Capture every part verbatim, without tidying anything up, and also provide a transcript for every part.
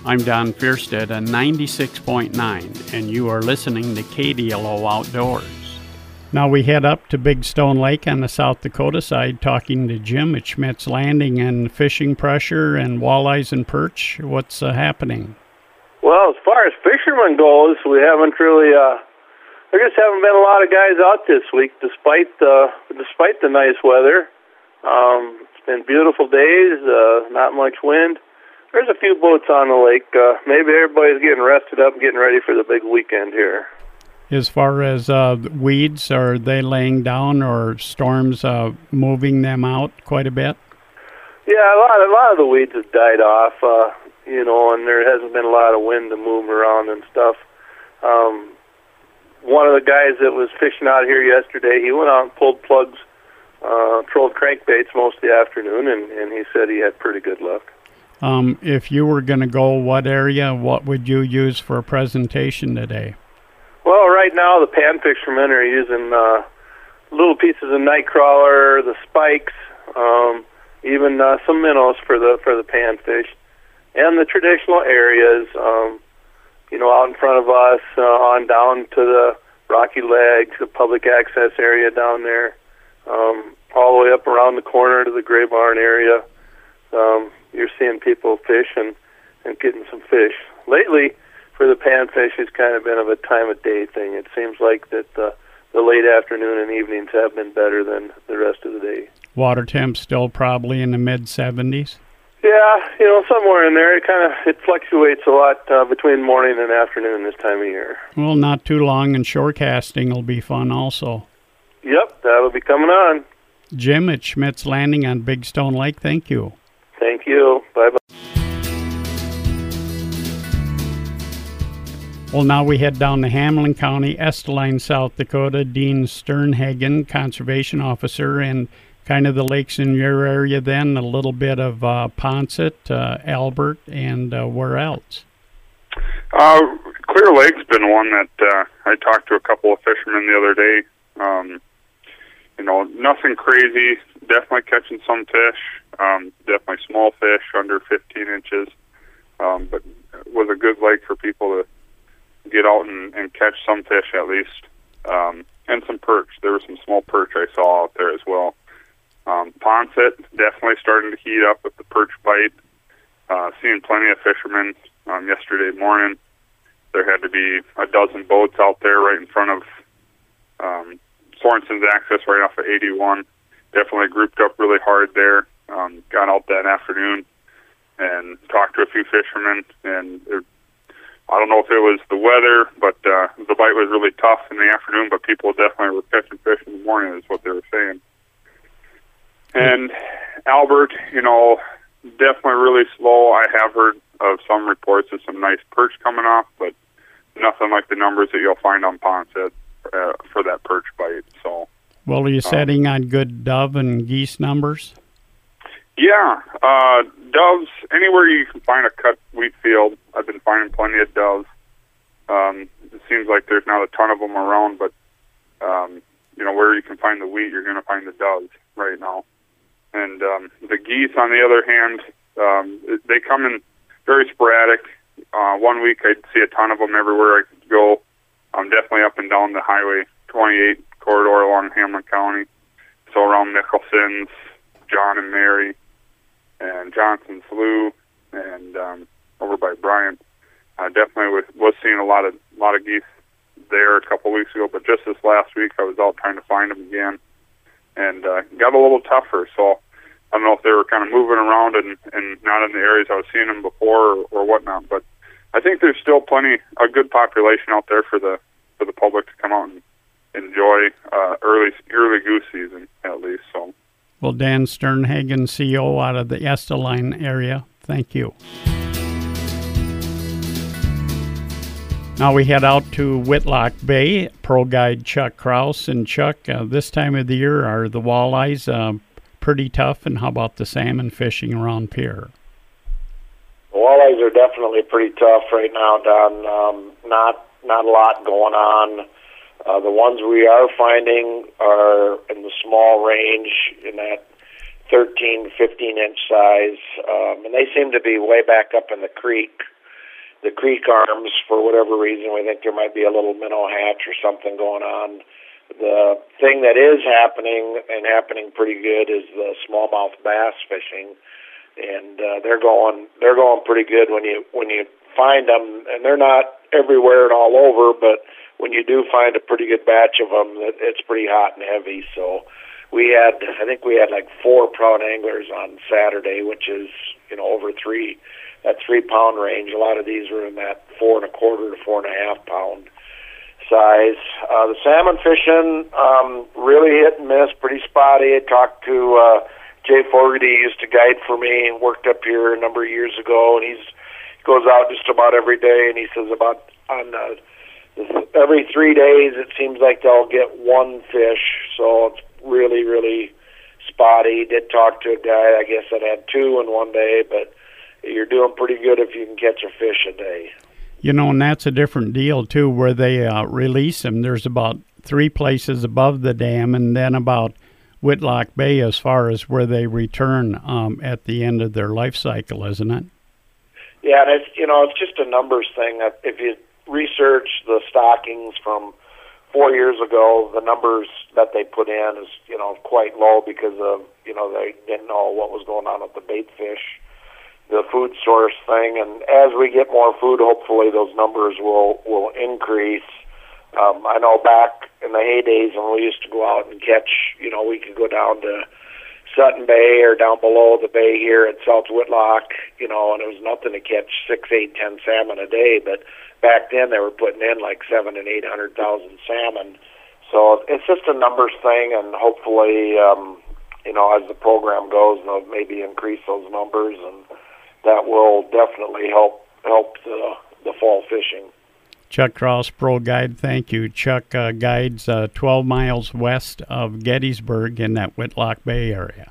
I'm Don Fierstead on ninety-six point nine, and you are listening to K D L O Outdoors. Now we head up to Big Stone Lake on the South Dakota side, talking to Jim at Schmidt's Landing and fishing pressure and walleyes and perch. What's uh, happening? Well, as far as fishermen goes, we haven't really, uh, there just haven't been a lot of guys out this week, despite the, despite the nice weather. Um, it's been beautiful days, uh, not much wind. There's a few boats on the lake. Uh, maybe everybody's getting rested up and getting ready for the big weekend here. As far as uh, weeds, are they laying down or storms uh, moving them out quite a bit? Yeah, a lot, a lot of the weeds have died off, uh, you know, and there hasn't been a lot of wind to move around and stuff. Um, one of the guys that was fishing out here yesterday, he went out and pulled plugs, uh, trolled crankbaits most of the afternoon, and, and he said he had pretty good luck. Um, if you were going to go what area, what would you use for a presentation today? Well, right now the pan fishermen are using uh, little pieces of nightcrawler, the spikes, um, even uh, some minnows for the for the panfish, and the traditional areas. Um, you know, out in front of us, uh, on down to the Rocky Leg, the public access area down there, um, all the way up around the corner to the Gray Barn area. Um, you're seeing people fish and, and getting some fish. Lately, for the panfish, it's kind of been of a time of day thing. It seems like that uh, the late afternoon and evenings have been better than the rest of the day. Water temp still probably in the mid seventies? Yeah, you know, somewhere in there. It kind of it fluctuates a lot uh, between morning and afternoon this time of year. Well, not too long, and shore casting will be fun also. Yep, that'll be coming on. Jim at Schmidt's Landing on Big Stone Lake, thank you. Thank you. Bye-bye. Well, now we head down to Hamlin County, Estelline, South Dakota. Dean Sternhagen, Conservation Officer, and kind of the lakes in your area then, a little bit of uh, Poncet, uh, Albert, and uh, where else? Uh, Clear Lake's been one that uh, I talked to a couple of fishermen the other day. Um, you know, nothing crazy, definitely catching some fish, um, definitely small fish under fifteen inches, um, but it was a good lake for people to get out and, and catch some fish at least, um, and some perch. There was some small perch I saw out there as well. Um, Poncet definitely starting to heat up with the perch bite. Uh, seeing plenty of fishermen um, yesterday morning. There had to be a dozen boats out there right in front of um, Sorensen's access right off of eighty-one. Definitely grouped up really hard there. Um, got out that afternoon and talked to a few fishermen, and I don't know if it was the weather, but uh, the bite was really tough in the afternoon, but people definitely were catching fish in the morning is what they were saying. And Albert, you know, definitely really slow. I have heard of some reports of some nice perch coming off, but nothing like the numbers that you'll find on Poncet uh, for that perch bite. So, well, are you setting um, on good dove and geese numbers? Yeah, uh, doves, anywhere you can find a cut wheat field, I've been finding plenty of doves. Um, it seems like there's not a ton of them around, but, um, you know, where you can find the wheat, you're going to find the doves right now. And um, the geese, on the other hand, um, they come in very sporadic. Uh, one week I'd see a ton of them everywhere I could go. I'm definitely up and down the Highway twenty-eight corridor along Hamlin County. So around Nicholson's, John and Mary, and Johnson Slough, and um, over by Bryant. I definitely was, was seeing a lot of lot of geese there a couple weeks ago, but just this last week I was out trying to find them again, and uh, got a little tougher. So I don't know if they were kind of moving around and, and not in the areas I was seeing them before or, or whatnot, but I think there's still plenty, a good population out there for the for the public to come out and enjoy uh, early early goose season at least. So. Well, Dan Sternhagen, C E O out of the Estelline area, thank you. Now we head out to Whitlock Bay. Pro Guide Chuck Kraus. And Chuck, uh, this time of the year, are the walleyes uh, pretty tough? And how about the salmon fishing around Pierre? The walleyes are definitely pretty tough right now, Don. Um, not, not a lot going on. Uh, the ones we are finding are in the small range, in that thirteen, fifteen inch size, um, and they seem to be way back up in the creek the creek arms, for whatever reason, we think there might be a little minnow hatch or something going on. The thing that is happening, and happening pretty good, is the smallmouth bass fishing, and uh, they're going they're going pretty good when you when you find them, and they're not everywhere and all over, but when you do find a pretty good batch of them, it's pretty hot and heavy. So we had, I think we had like four proud anglers on Saturday, which is, you know, over three, that three pound range. A lot of these were in that four and a quarter to four and a half pound size. Uh, the salmon fishing, um, really hit and miss, pretty spotty. I talked to uh, Jay Fogarty, used to guide for me and worked up here a number of years ago, and he's goes out just about every day, and he says about on uh, every three days it seems like they'll get one fish, so it's really, really spotty. Did talk to a guy, I guess, that had two in one day, but you're doing pretty good if you can catch a fish a day. You know, and that's a different deal, too, where they uh, release them. There's about three places above the dam, and then about Whitlock Bay as far as where they return um, at the end of their life cycle, isn't it? Yeah, and it's, you know, it's just a numbers thing. If you research the stockings from four years ago, the numbers that they put in is, you know, quite low because of, you know, they didn't know what was going on with the bait fish, the food source thing. And as we get more food, hopefully those numbers will, will increase. Um, I know back in the heydays when we used to go out and catch, you know, we could go down to Sutton Bay or down below the bay here at South Whitlock, you know, and it was nothing to catch six, eight, ten salmon a day. But back then they were putting in like seven and eight hundred thousand salmon. So it's just a numbers thing, and hopefully, um, you know, as the program goes, they'll maybe increase those numbers, and that will definitely help help the the fall fishing. Chuck Cross, Pro Guide, thank you. Chuck uh, guides uh, twelve miles west of Gettysburg in that Whitlock Bay area.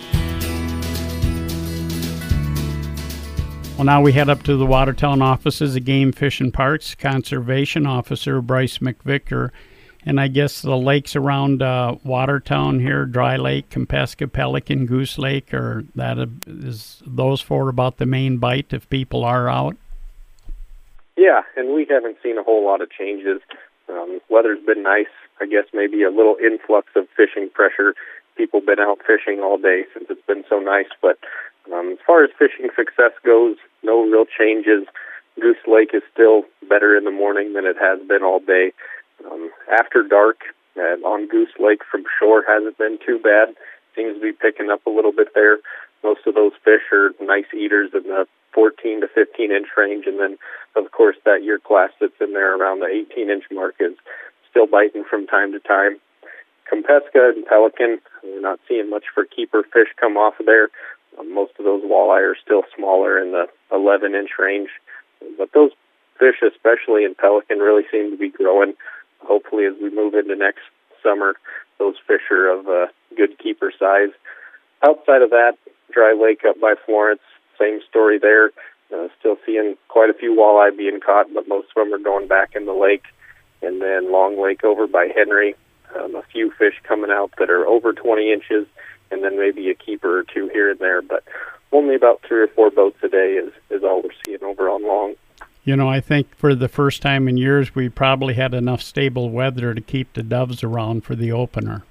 Well, now we head up to the Watertown offices of Game Fish and Parks Conservation Officer Bryce McVicker. And I guess the lakes around uh, Watertown here, Dry Lake, Kempesca, Pelican, Goose Lake, or that is those four about the main bite if people are out? Yeah, and we haven't seen a whole lot of changes. Um, weather's been nice. I guess maybe a little influx of fishing pressure. People been out fishing all day since it's been so nice. But um, as far as fishing success goes, no real changes. Goose Lake is still better in the morning than it has been all day. Um, after dark uh, on Goose Lake from shore hasn't been too bad. Seems to be picking up a little bit there. Most of those fish are nice eaters in the fourteen to fifteen inch range, and then of course that year class that's in there around the eighteen inch mark is still biting from time to time. Kempesca and Pelican, we're not seeing much for keeper fish come off of there. Um, most of those walleye are still smaller in the eleven inch range, but those fish, especially in Pelican, really seem to be growing. Hopefully as we move into next summer, those fish are of uh, good keeper size. Outside of that, Dry Lake up by Florence, same story there. Uh, still seeing quite a few walleye being caught, but most of them are going back in the lake. And then Long Lake over by Henry, um, a few fish coming out that are over twenty inches, and then maybe a keeper or two here and there. But only about three or four boats a day is, is all we're seeing over on Long. You know, I think for the first time in years, we probably had enough stable weather to keep the doves around for the opener.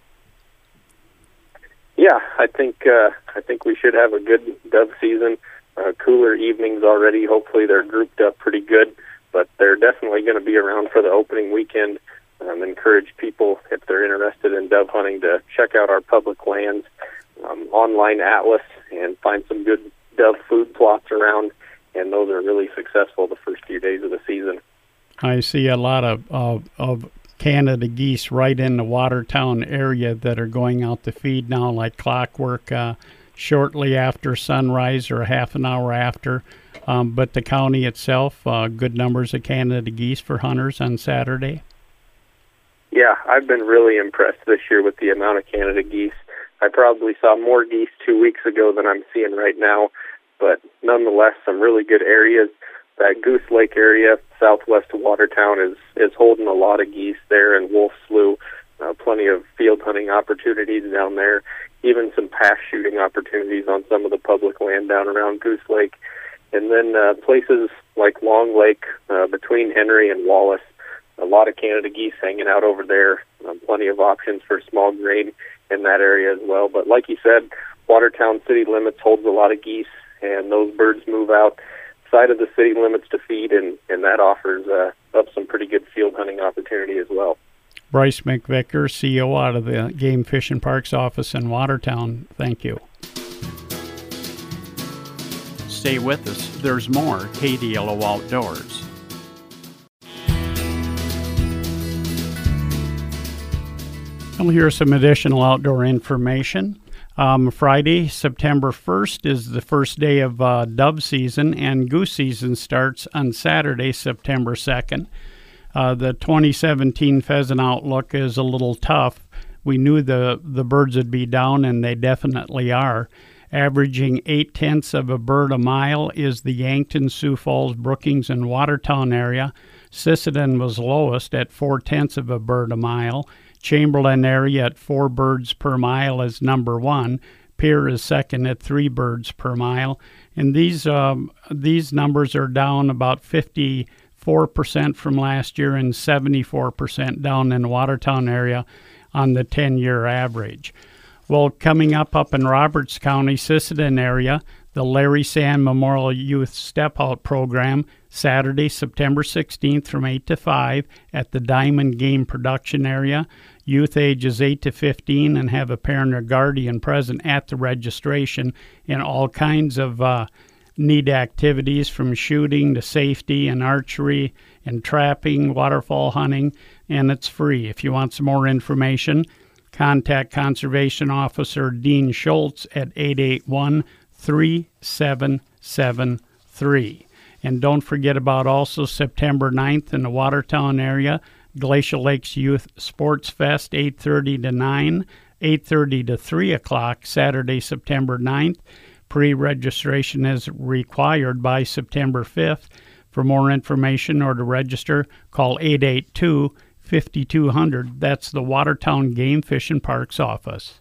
Yeah, I think uh, I think we should have a good dove season. Uh, cooler evenings already. Hopefully they're grouped up pretty good, but they're definitely going to be around for the opening weekend. Um, encourage people, if they're interested in dove hunting, to check out our public lands um, online atlas and find some good dove food plots around, and those are really successful the first few days of the season. I see a lot of, of, of Canada geese right in the Watertown area that are going out to feed now like clockwork uh, shortly after sunrise or half an hour after. Um, but the county itself, uh, good numbers of Canada geese for hunters on Saturday. Yeah, I've been really impressed this year with the amount of Canada geese. I probably saw more geese two weeks ago than I'm seeing right now, but nonetheless, some really good areas. That Goose Lake area, southwest of Watertown, is, is holding a lot of geese there, and Wolf Slough, uh, plenty of field hunting opportunities down there, even some pass shooting opportunities on some of the public land down around Goose Lake. And then uh, places like Long Lake uh, between Henry and Wallace, a lot of Canada geese hanging out over there. Um, plenty of options for small grain in that area as well. But like you said, Watertown city limits holds a lot of geese, and those birds move out side of the city limits to feed, and, and that offers uh, up some pretty good field hunting opportunity as well. Bryce McVicker, C E O out of the Game Fish and Parks office in Watertown. Thank you. Stay with us. There's more K D L O Outdoors. Well, here's some additional outdoor information. Um, Friday, September first, is the first day of uh, dove season, and goose season starts on Saturday, September second. Uh, the twenty seventeen pheasant outlook is a little tough. We knew the, the birds would be down, and they definitely are. Averaging eight-tenths of a bird a mile is the Yankton, Sioux Falls, Brookings, and Watertown area. Sisseton was lowest at four-tenths of a bird a mile. Chamberlain area at four birds per mile is number one. Pierre is second at three birds per mile. And these um, these numbers are down about fifty-four percent from last year and seventy-four percent down in the Watertown area on the ten-year average. Well, coming up up in Roberts County, Sisseton area, the Larry Sand Memorial Youth Step Out Program, Saturday, September sixteenth from eight to five at the Diamond Game Production Area. Youth ages eight to fifteen and have a parent or guardian present at the registration, and all kinds of uh, neat activities from shooting to safety and archery and trapping, waterfall hunting, and it's free. If you want some more information, contact Conservation Officer Dean Schultz at eight eight one, three seven seven three. And don't forget about also September ninth in the Watertown area, Glacial Lakes Youth Sports Fest, eight thirty to nine, eight thirty to three o'clock, Saturday, September ninth. Pre-registration is required by September fifth. For more information or to register, call eight eight two, five two zero zero. That's the Watertown Game Fish and Parks office.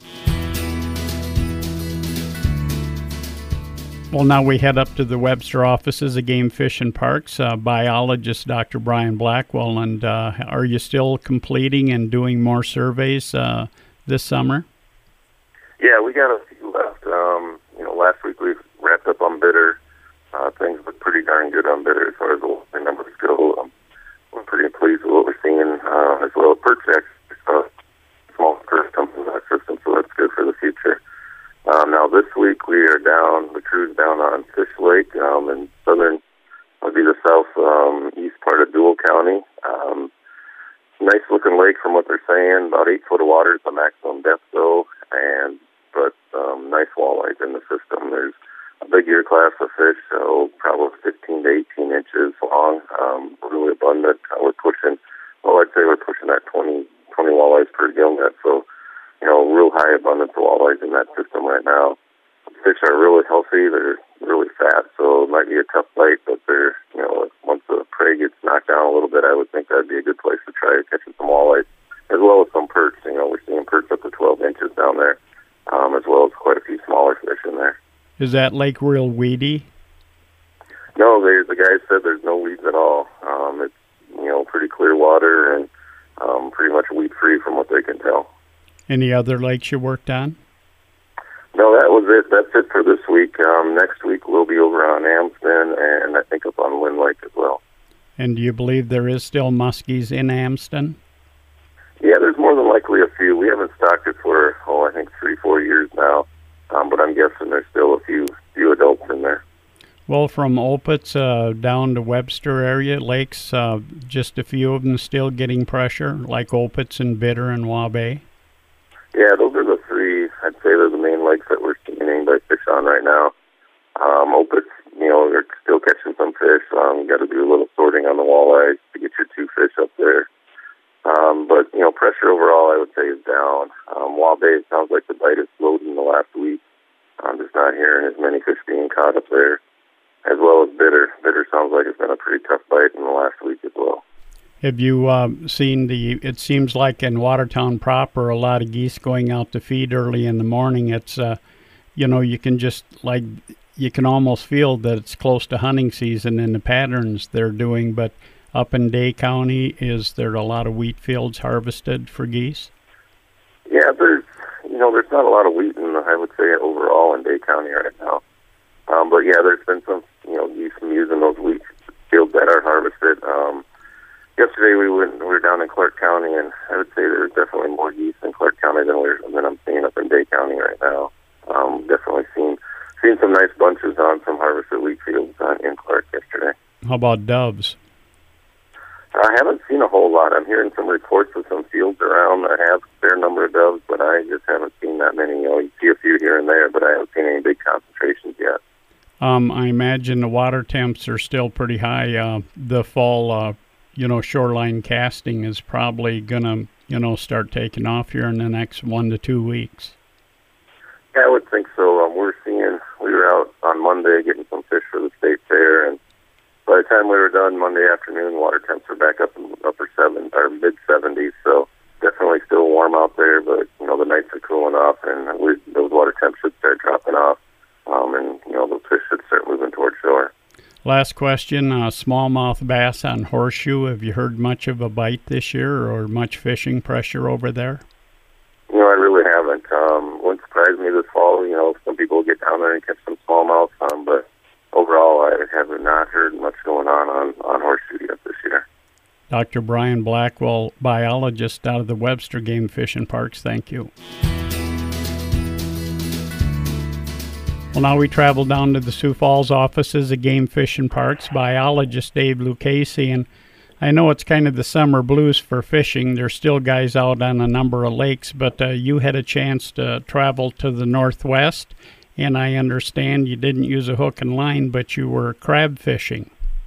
Well, now we head up to the Webster offices of Game Fish and Parks. Uh, biologist Doctor Brian Blackwell. And uh, are you still completing and doing more surveys uh, this summer? Yeah, we got a few left. Um, you know, last week we wrapped up on bidder. Uh, things look pretty darn good on bidder as far as the numbers go. Um, we're pretty pleased with what we're seeing, uh, as well as perch checks. Uh, small perch comes in that system, so that's good for the future. Um, now this week we are down, the crew's down on Fish Lake, um, in southern, would be the south, um, east part of Dual County. Um, nice looking lake from what they're saying, about eight foot of water is the maximum depth though, and, but, um, nice walleyes in the system. There's a big year class of fish, so probably fifteen to eighteen inches long, um, really abundant. Uh, we're pushing, well, I'd say we're pushing that twenty, twenty walleyes per gill net, so, you know, real high abundance of walleyes in that system right now. Fish are really healthy. They're really fat, so it might be a tough bite, but they're, you know, once the prey gets knocked down a little bit, I would think that'd be a good place to try catching some walleyes, as well as some perch. You know, we're seeing perch up to twelve inches down there, um, as well as quite a few smaller fish in there. Is that lake real weedy? No, they, the guys said there's no weeds at all. Um, it's, you know, pretty clear water and um, pretty much weed-free from what they can tell. Any other lakes you worked on? No, that was it. That's it for this week. Um, next week we'll be over on Amsden and I think up on Lynn Lake as well. And do you believe there is still muskies in Amsden? Yeah, there's more than likely a few. We haven't stocked it for, oh, I think three, four years now. Um, but I'm guessing there's still a few few adults in there. Well, from Opitz uh, down to Webster area lakes, uh, just a few of them still getting pressure, like Opitz and Bitter and Waubay. Yeah, those are the three. I'd say they're the main lakes that we're seeing anybody fish on right now. Um, Opitz, you know, they're still catching some fish. Um, you got to do a little sorting on the walleyes to get your two fish up there. Um, but, you know, pressure overall, I would say, is down. Um, Waubay, it sounds like the bite has slowed in the last week. I'm just not hearing as many fish being caught up there, as well as Bitter. Bitter sounds like it's been a pretty tough bite in the last week as well. Have you um, seen the, it seems like in Watertown proper, a lot of geese going out to feed early in the morning. It's, uh, you know, you can just, like, you can almost feel that it's close to hunting season in the patterns they're doing. But up in Day County, is there a lot of wheat fields harvested for geese? Yeah, there's you know there's not a lot of wheat in I would say overall in Day County right now. Um, but yeah, there's been some you know geese using those wheat fields that are harvested. Um, yesterday we went we were down in Clark County, and I would say there's definitely more geese in Clark County than we're than I'm seeing up in Day County right now. Um, definitely seen seen some nice bunches on some harvested wheat fields uh, in Clark yesterday. How about doves? I haven't seen a whole lot. I'm hearing some reports of some fields around that have a fair number of doves, but I just haven't seen that many. You know, you see a few here and there, but I haven't seen any big concentrations yet. Um, I imagine the water temps are still pretty high. Uh, the fall, uh, you know, shoreline casting is probably going to, you know, start taking off here in the next one to two weeks. Yeah, I would think so. Um, we're seeing, we were out on Monday getting some fish for the state fair, and by the time we were done Monday afternoon, water temps were back up in upper seven or mid seventies. So definitely still warm out there, but you know the nights are cooling off, and we, those water temps should start dropping off, um, and you know those fish should start moving toward shore. Last question: uh, smallmouth bass on Horseshoe. Have you heard much of a bite this year, or much fishing pressure over there? You know, I really haven't. Um, wouldn't surprise me this fall. You know, some people get down there and catch some smallmouth, um, but overall, I have not heard much going on on, on Horseshoe yet this year. Doctor Brian Blackwell, biologist out of the Webster Game Fish and Parks, thank you. Well, now we travel down to the Sioux Falls offices of Game Fish and Parks, biologist Dave Lucchese, and I know it's kind of the summer blues for fishing. There's still guys out on a number of lakes, but uh, you had a chance to travel to the Northwest. And I understand you didn't use a hook and line, but you were crab fishing.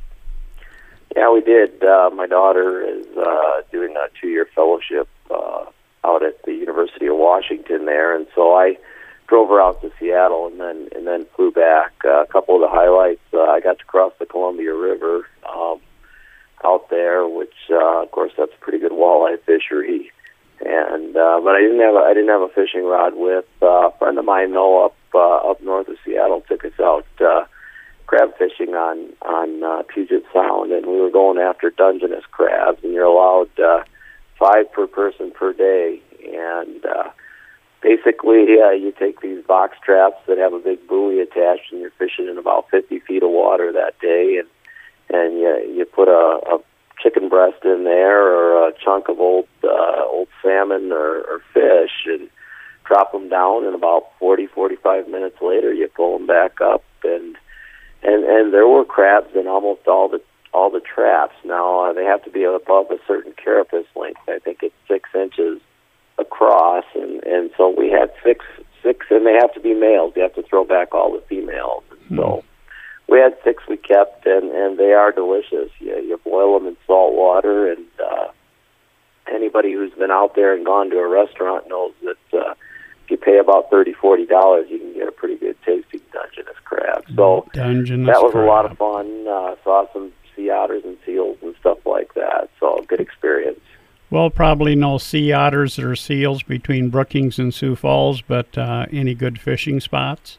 Yeah, we did. Uh, my daughter is uh, doing a two-year fellowship uh, out at the University of Washington there, and so I drove her out to Seattle and then and then flew back. Uh, a couple of the highlights: uh, I got to cross the Columbia River um, out there, which uh, of course that's a pretty good walleye fishery. And uh, but I didn't have a, I didn't have a fishing rod with. Uh, a friend of mine, though, up uh, up north of Seattle, took us out uh, crab fishing on on uh, Puget Sound, and we were going after Dungeness crabs. And you're allowed uh, five per person per day. And uh, basically, uh, you take these box traps that have a big buoy attached, and you're fishing in about fifty feet of water that day, and and you you put a, a chicken breast in there or a chunk of old uh, old salmon or, or fish and drop them down, and about forty, forty-five minutes later you pull them back up, and and and there were crabs in almost all the all the traps. Now uh, they have to be above a certain carapace length. I think it's six inches across, and and so we had six six, and they have to be males. You have to throw back all the females. And so we had six we kept, and, and they are delicious. You, you boil them in salt water, and uh, anybody who's been out there and gone to a restaurant knows that uh, if you pay about thirty dollars, forty dollars, you can get a pretty good tasting Dungeness crab. So Dungeness that was crab. a lot of fun. Uh, saw some sea otters and seals and stuff like that. So good experience. Well, probably no sea otters or seals between Brookings and Sioux Falls, but uh, any good fishing spots?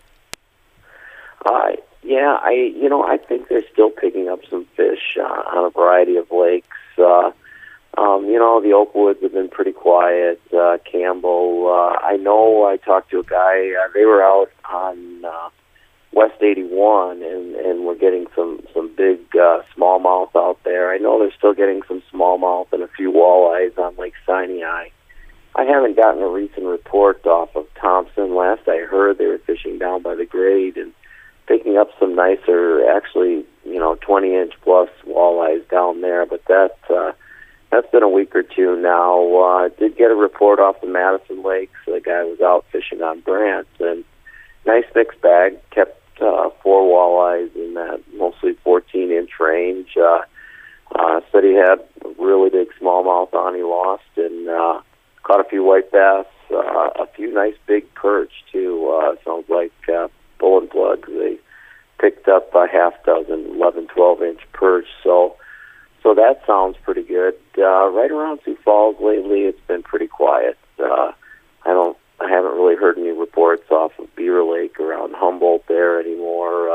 Uh, yeah, I you know I think they're still picking up some fish uh, on a variety of lakes. Uh, um, you know, the Oakwoods have been pretty quiet. Uh, Campbell, uh, I know I talked to a guy. Uh, they were out on uh, West eighty-one, and and we're getting some some big uh, smallmouth out there. I know they're still getting some smallmouth and a few walleyes on Lake Sinai. I haven't gotten a recent report off of Thompson. Last I heard, they were fishing down by the grade and picking up some nicer, actually, you know, twenty-inch plus walleyes down there. But that uh, that's been a week or two now. Uh, did get a report off the Madison Lakes. The guy was out fishing on Brant, and nice mixed bag. Kept uh, four walleyes in that mostly fourteen-inch range. Uh, uh, said he had a really big smallmouth on. He lost, and uh, caught a few white bass, uh, a few nice big perch too. Uh, sounds like uh, bull and plug. They picked up a half dozen eleven, twelve-inch perch. So, so that sounds pretty good. Uh, right around Sioux Falls lately, it's been pretty quiet. Uh, I don't, I haven't really heard any reports off of Beaver Lake around Humboldt there anymore.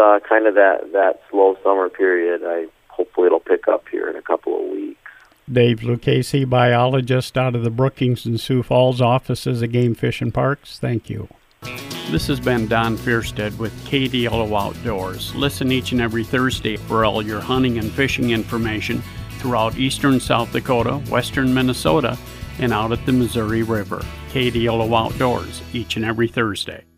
uh, kind of that, that slow summer period. I hopefully it'll pick up here in a couple of weeks. Dave Lucchese, biologist out of the Brookings and Sioux Falls offices of Game Fish and Parks. Thank you. This has been Don Fierstead with K D L O Outdoors. Listen each and every Thursday for all your hunting and fishing information throughout eastern South Dakota, western Minnesota, and out at the Missouri River. K D L O Outdoors each and every Thursday.